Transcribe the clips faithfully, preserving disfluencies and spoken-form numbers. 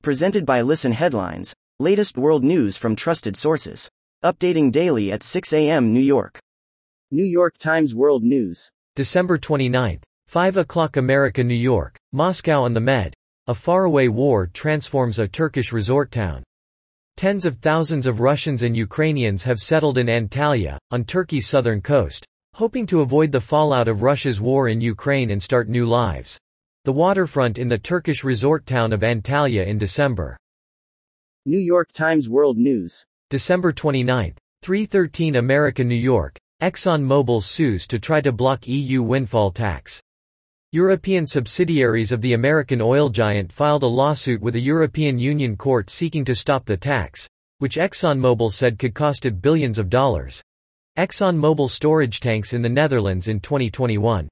Presented by Listen Headlines, latest world news from trusted sources. Updating daily at six a m New York. New York Times World News. December twenty-ninth. five o'clock America, New York. Moscow on the Med. A faraway war transforms a Turkish resort town. Tens of thousands of Russians and Ukrainians have settled in Antalya, on Turkey's southern coast, hoping to avoid the fallout of Russia's war in Ukraine and start new lives. The waterfront in the Turkish resort town of Antalya in December. New York Times World News. December twenty-ninth. three thirteen America, New York. ExxonMobil sues to try to block E U windfall tax. European subsidiaries of the American oil giant filed a lawsuit with a European Union court seeking to stop the tax, which ExxonMobil said could cost it billions of dollars. ExxonMobil storage tanks in the Netherlands in twenty twenty-one.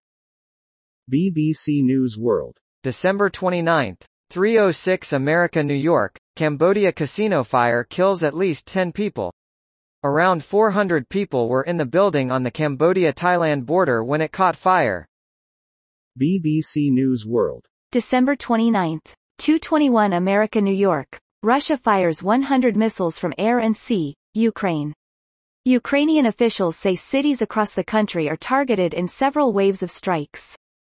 B B C News World. December twenty-ninth. three oh six America, New York. Cambodia casino fire kills at least ten people. Around four hundred people were in the building on the Cambodia-Thailand border when it caught fire. B B C News World. December twenty-ninth. two twenty-one America, New York. Russia fires one hundred missiles from air and sea, Ukraine. Ukrainian officials say cities across the country are targeted in several waves of strikes.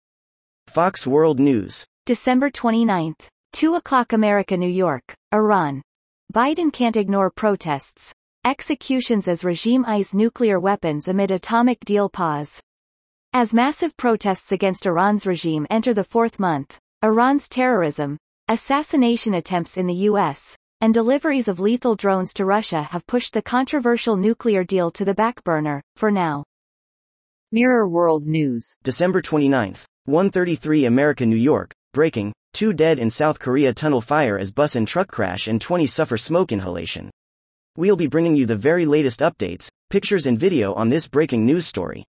Fox World News. December twenty-ninth. two o'clock America, New York. Iran. Biden can't ignore protests. Executions as regime eyes nuclear weapons amid atomic deal pause. As massive protests against Iran's regime enter the fourth month, Iran's terrorism, assassination attempts in the U S, and deliveries of lethal drones to Russia have pushed the controversial nuclear deal to the back burner, for now. Mirror World News. December twenty-ninth. one thirty-three America, New York. Breaking. Two dead in South Korea tunnel fire as bus and truck crash and twenty suffer smoke inhalation. We'll be bringing you the very latest updates, pictures and video on this breaking news story.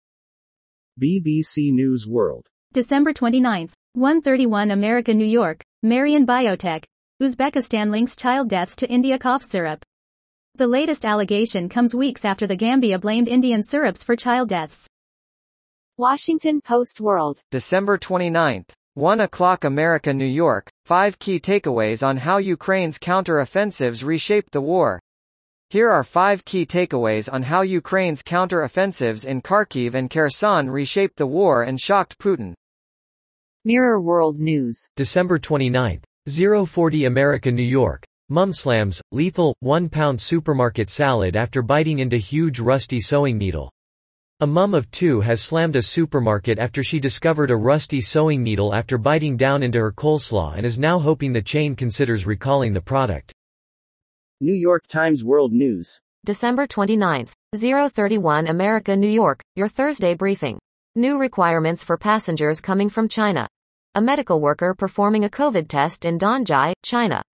B B C News World. December twenty-ninth. one thirty-one America, New York. Marion Biotech. Uzbekistan links child deaths to India cough syrup. The latest allegation comes weeks after the Gambia blamed Indian syrups for child deaths. Washington Post World. December twenty-ninth. one o'clock America, New York. Five key takeaways on how Ukraine's counter-offensives reshaped the war. Here are five key takeaways on how Ukraine's counter-offensives in Kharkiv and Kherson reshaped the war and shocked Putin. Mirror World News. December twenty-ninth. oh forty America, New York. Mum slams, lethal, one pound supermarket salad after biting into huge rusty sewing needle. A mum of two has slammed a supermarket after she discovered a rusty sewing needle after biting down into her coleslaw and is now hoping the chain considers recalling the product. New York Times World News. December twenty-ninth. oh thirty-one America, New York. Your Thursday briefing. New requirements for passengers coming from China. A medical worker performing a COVID test in Dongjia, China.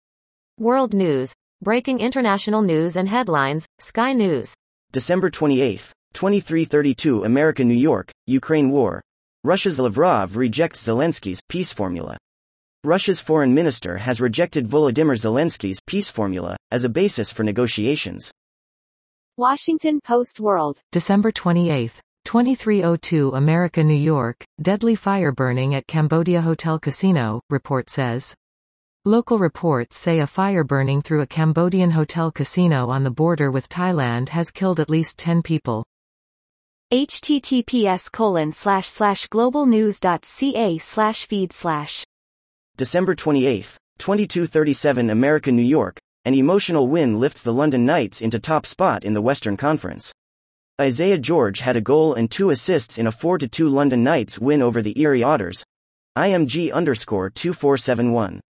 World News. Breaking international news and headlines, Sky News. December twenty-eighth. twenty-three thirty-two America, New York. Ukraine war. Russia's Lavrov rejects Zelensky's peace formula. Russia's foreign minister has rejected Volodymyr Zelensky's peace formula as a basis for negotiations. Washington Post World. December twenty-eighth. twenty-three oh two America, New York. Deadly fire burning at Cambodia Hotel Casino, report says. Local reports say a fire burning through a Cambodian hotel casino on the border with Thailand has killed at least ten people. https colon slash slash globalnews.ca slash feed slash. December twenty-eighth. twenty-two thirty-seven America, New York. An emotional win lifts the London Knights into top spot in the Western Conference. Isaiah George had a goal and two assists in a four to two London Knights win over the Erie Otters. I M G underscore two four seven one.